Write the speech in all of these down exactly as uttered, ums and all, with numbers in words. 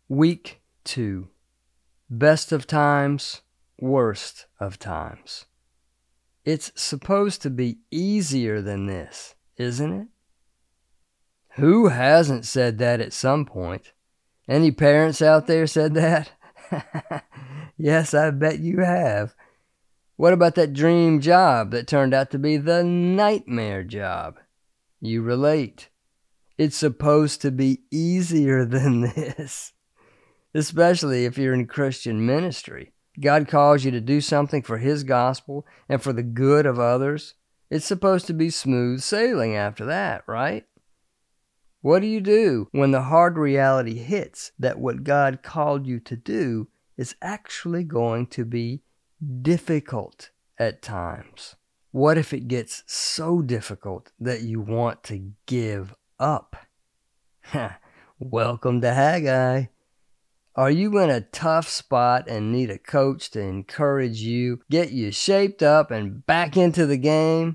Week two. Best of times, worst of times. It's supposed to be easier than this, isn't it? Who hasn't said that at some point? Any parents out there said that? Yes, I bet you have. What about that dream job that turned out to be the nightmare job? You relate. It's supposed to be easier than this. Especially if you're in Christian ministry. God calls you to do something for His gospel and for the good of others. It's supposed to be smooth sailing after that, right? What do you do when the hard reality hits that what God called you to do is actually going to be difficult at times? What if it gets so difficult that you want to give up? Welcome to Haggai. Are you in a tough spot and need a coach to encourage you, get you shaped up and back into the game?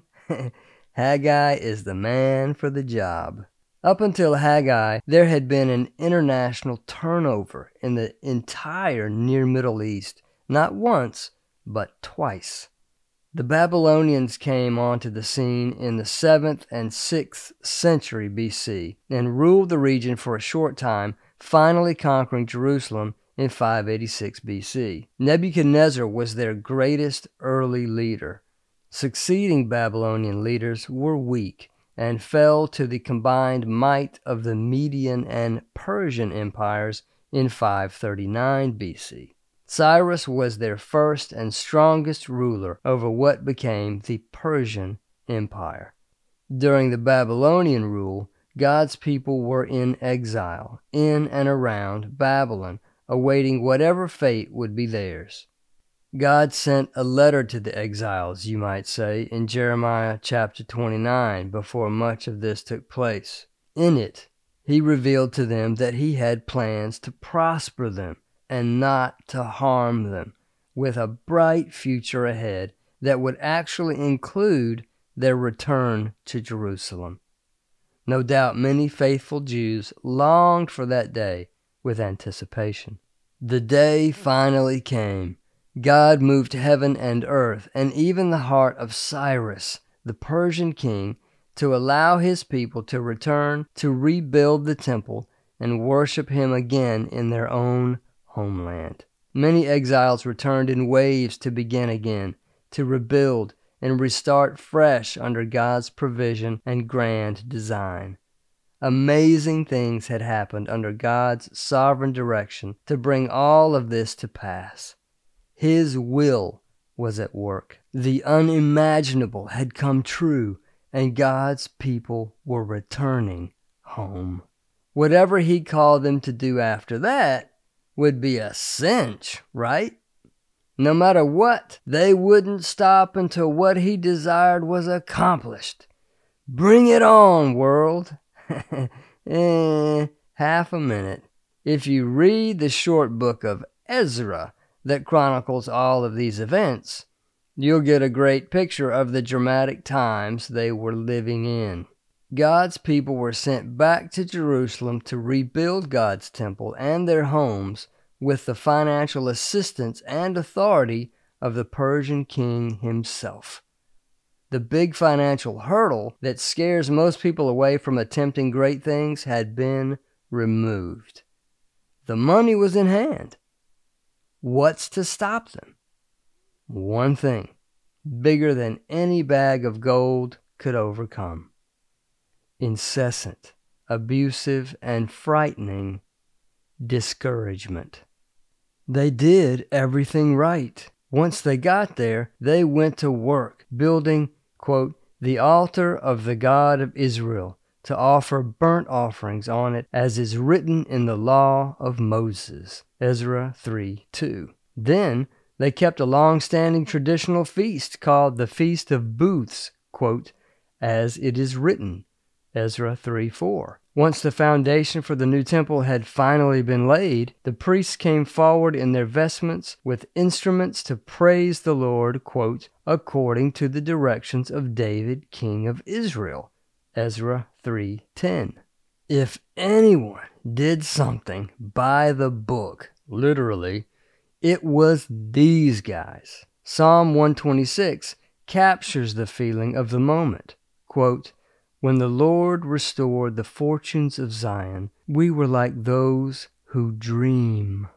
Haggai is the man for the job. Up until Haggai, there had been an international turnover in the entire Near Middle East, not once, but twice. The Babylonians came onto the scene in the seventh and sixth century B C and ruled the region for a short time, finally conquering Jerusalem in five eighty-six B C. Nebuchadnezzar was their greatest early leader. Succeeding Babylonian leaders were weak and fell to the combined might of the Median and Persian empires in five thirty-nine B C. Cyrus was their first and strongest ruler over what became the Persian Empire. During the Babylonian rule, God's people were in exile, in and around Babylon, awaiting whatever fate would be theirs. God sent a letter to the exiles, you might say, in Jeremiah chapter twenty-nine, before much of this took place. In it, He revealed to them that He had plans to prosper them and not to harm them, with a bright future ahead that would actually include their return to Jerusalem. No doubt many faithful Jews longed for that day with anticipation. The day finally came. God moved heaven and earth, and even the heart of Cyrus, the Persian king, to allow his people to return to rebuild the temple and worship Him again in their own homeland. Many exiles returned in waves to begin again, to rebuild and restart fresh under God's provision and grand design. Amazing things had happened under God's sovereign direction to bring all of this to pass. His will was at work. The unimaginable had come true, and God's people were returning home. Whatever He called them to do after that would be a cinch, right? No matter what, they wouldn't stop until what He desired was accomplished. Bring it on, world! eh, half a minute. If you read the short book of Ezra that chronicles all of these events, you'll get a great picture of the dramatic times they were living in. God's people were sent back to Jerusalem to rebuild God's temple and their homes with the financial assistance and authority of the Persian king himself. The big financial hurdle that scares most people away from attempting great things had been removed. The money was in hand. What's to stop them? One thing, bigger than any bag of gold could overcome. Incessant, abusive, and frightening discouragement. They did everything right. Once they got there, they went to work building, quote, the altar of the God of Israel to offer burnt offerings on it, as is written in the law of Moses. Ezra three two. Then they kept a long-standing traditional feast called the Feast of Booths, quote, as it is written. Ezra three four. Once the foundation for the new temple had finally been laid, the priests came forward in their vestments with instruments to praise the Lord, quote, according to the directions of David, king of Israel. Ezra three ten. If anyone did something by the book, literally, it was these guys. Psalm one twenty-six captures the feeling of the moment. Quote, "When the Lord restored the fortunes of Zion, we were like those who dream."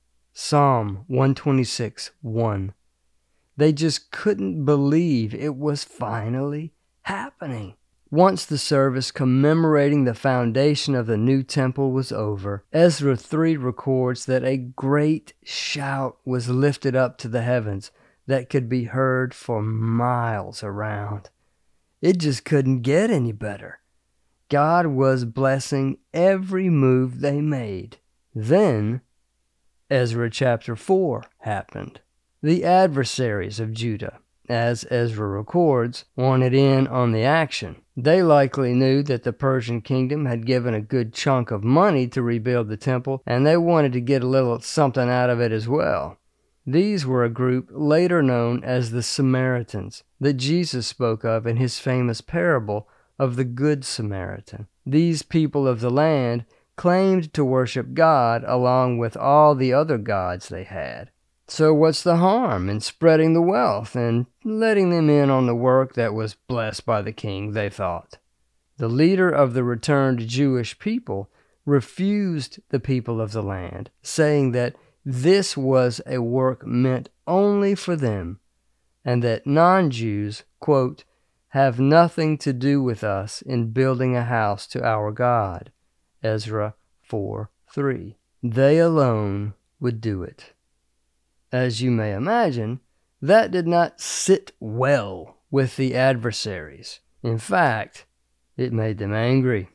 Psalm one twenty-six, one. They just couldn't believe it was finally happening. Once the service commemorating the foundation of the new temple was over, Ezra three records that a great shout was lifted up to the heavens that could be heard for miles around. It just couldn't get any better. God was blessing every move they made. Then, Ezra chapter four happened. The adversaries of Judah, as Ezra records, wanted in on the action. They likely knew that the Persian kingdom had given a good chunk of money to rebuild the temple, and they wanted to get a little something out of it as well. These were a group later known as the Samaritans, that Jesus spoke of in his famous parable of the Good Samaritan. These people of the land claimed to worship God along with all the other gods they had. So what's the harm in spreading the wealth and letting them in on the work that was blessed by the king, they thought. The leader of the returned Jewish people refused the people of the land, saying that this was a work meant only for them, and that non-Jews, quote, "have nothing to do with us in building a house to our God." Ezra four, three. They alone would do it. As you may imagine, that did not sit well with the adversaries. In fact, it made them angry.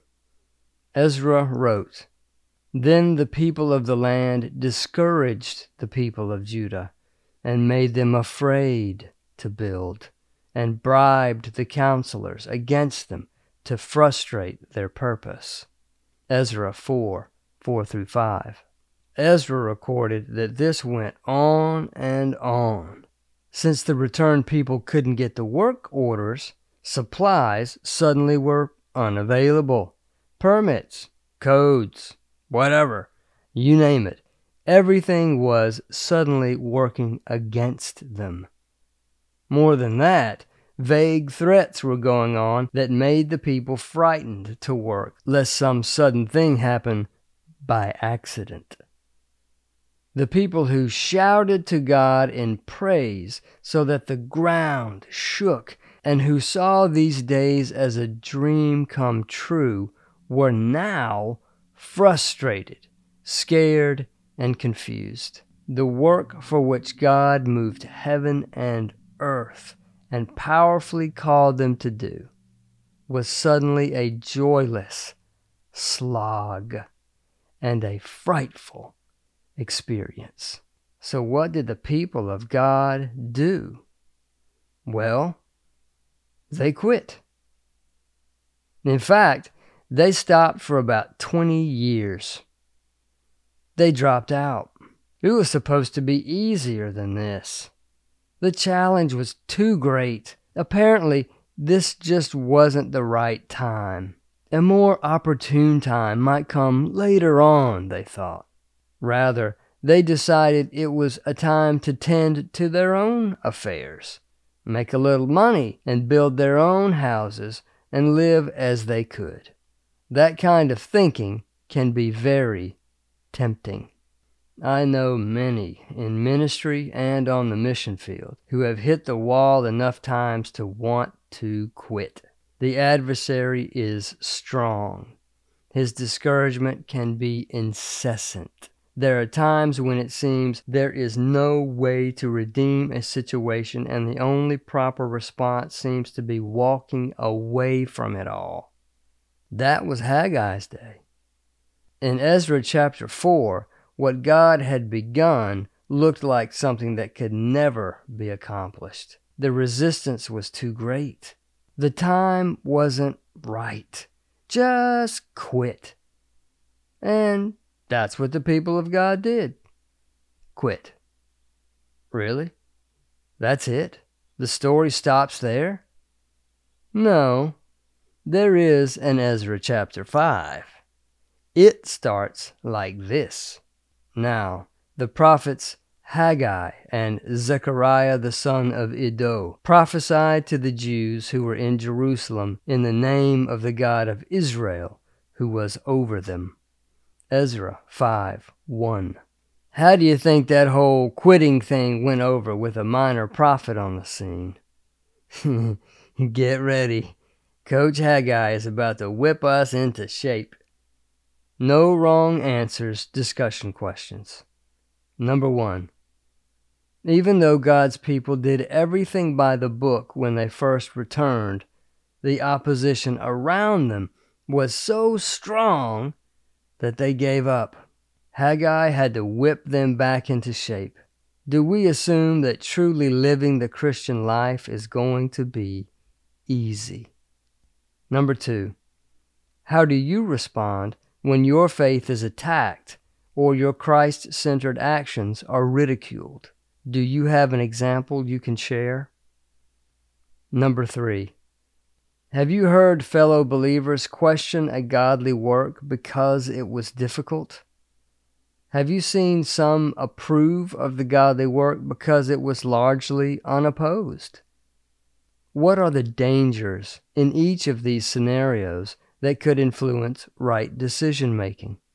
Ezra wrote, "Then the people of the land discouraged the people of Judah and made them afraid to build, and bribed the counselors against them to frustrate their purpose." Ezra four, four through five. Ezra recorded that this went on and on. Since the returned people couldn't get the work orders, supplies suddenly were unavailable. Permits, codes, whatever, you name it. Everything was suddenly working against them. More than that, vague threats were going on that made the people frightened to work, lest some sudden thing happen by accident. The people who shouted to God in praise so that the ground shook, and who saw these days as a dream come true, were now frustrated, scared, and confused. The work for which God moved heaven and earth and powerfully called them to do was suddenly a joyless slog and a frightful experience. So what did the people of God do? Well, they quit. In fact, they stopped for about twenty years. They dropped out. It was supposed to be easier than this. The challenge was too great. Apparently, this just wasn't the right time. A more opportune time might come later on, they thought. Rather, they decided it was a time to tend to their own affairs, make a little money, and build their own houses and live as they could. That kind of thinking can be very tempting. I know many in ministry and on the mission field who have hit the wall enough times to want to quit. The adversary is strong. His discouragement can be incessant. There are times when it seems there is no way to redeem a situation, and the only proper response seems to be walking away from it all. That was Haggai's day. In Ezra chapter four, what God had begun looked like something that could never be accomplished. The resistance was too great. The time wasn't right. Just quit. And that's what the people of God did. Quit. Really? That's it? The story stops there? No. There is an Ezra chapter five. It starts like this. Now, the prophets Haggai and Zechariah the son of Iddo prophesied to the Jews who were in Jerusalem in the name of the God of Israel, who was over them. Ezra five one. How do you think that whole quitting thing went over with a minor prophet on the scene? Get ready. Coach Haggai is about to whip us into shape. No wrong answers discussion questions. Number one. Even though God's people did everything by the book when they first returned, the opposition around them was so strong that they gave up. Haggai had to whip them back into shape. Do we assume that truly living the Christian life is going to be easy? Number two, how do you respond when your faith is attacked or your Christ-centered actions are ridiculed? Do you have an example you can share? Number three, have you heard fellow believers question a godly work because it was difficult? Have you seen some approve of the godly work because it was largely unopposed? What are the dangers in each of these scenarios that could influence right decision-making?